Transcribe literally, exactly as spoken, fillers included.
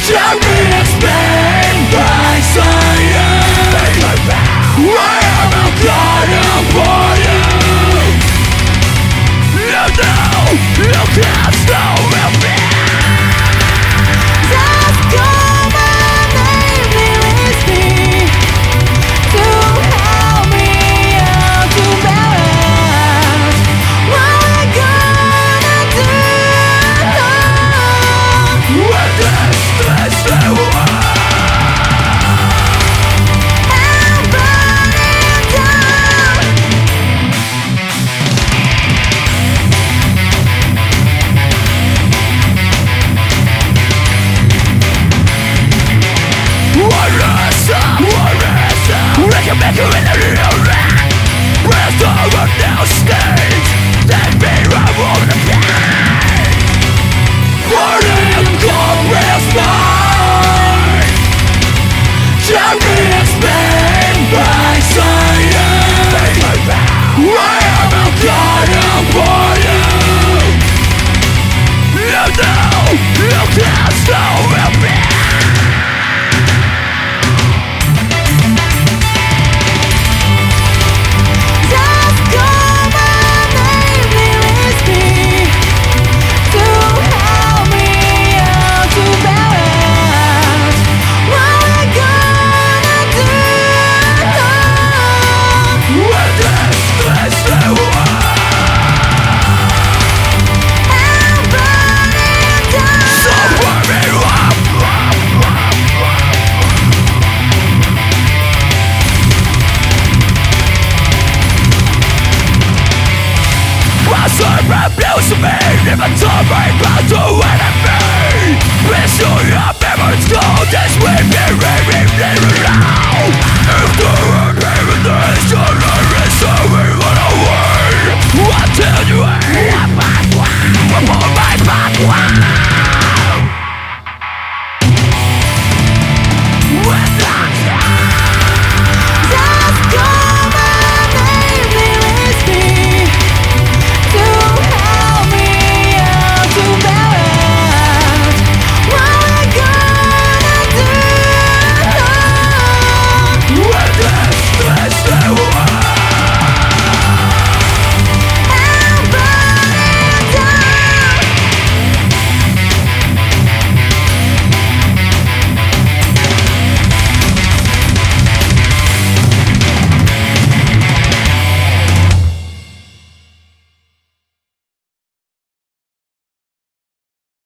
Tell me explain my saying I am a god for you. You know you can't stop me. Just call my name, release me to help me out to balance. What we gonna do When this is the war, I'm burning down. what is up? What is up? We can make it in a little rat. Breath over now stage. Then be right on the pain. What is comprehensive mind? Tell me explain my saying I am a god for you. You know you can't stop me. Just call my name, release me to help me out to balance. What we gonna do? When this is the war, I'm burning down. so burn me up. Pastor abuse me, even told me about to enemy. Be sure